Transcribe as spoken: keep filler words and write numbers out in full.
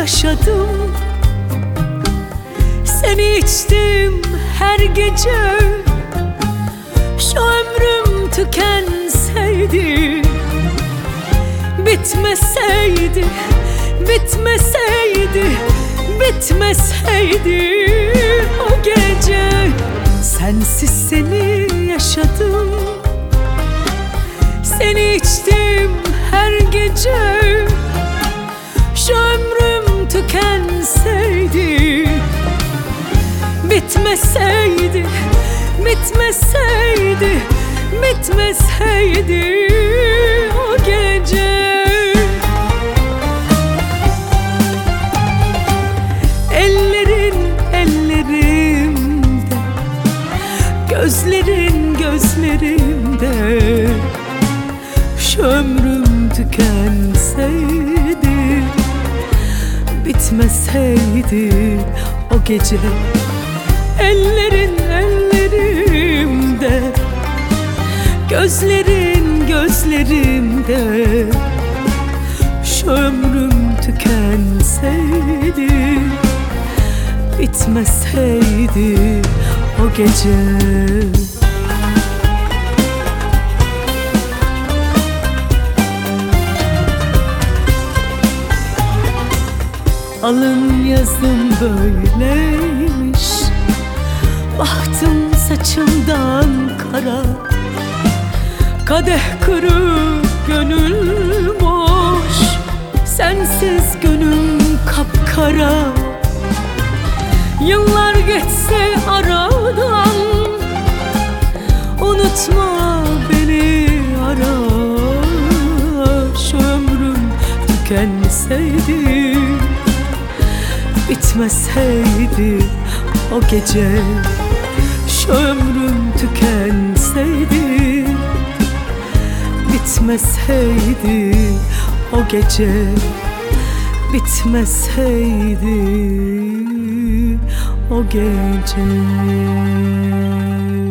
yaşadım. Seni içtim her gece. Şu ömrüm tükenseydi, bitmeseydi, bitmeseydi, bitmeseydi o gece. Sensiz seni yaşadım. Seni içtim her gece. Şu ömrüm tükenseydi, bitmeseydi, bitmeseydi, bitmeseydi o gece. Ellerin ellerimde, gözlerin gözlerimde. Şu ömrüm tükenseydi, bitmeseydi o gece. Ellerin ellerimde, gözlerin gözlerimde. Şu ömrüm tükenseydi, bitmeseydi o gece. Alın yazım böyleymiş, bahtım saçımdan kara. Kadeh kırık, gönül boş, sensiz gönlüm kapkara. Yıllar geçse aradan, unutma beni ara. Şu ömrüm tükenseydi, bitmeseydi o gece. Şu ömrüm tükenseydi, bitmeseydi o gece. Bitmeseydi o gece.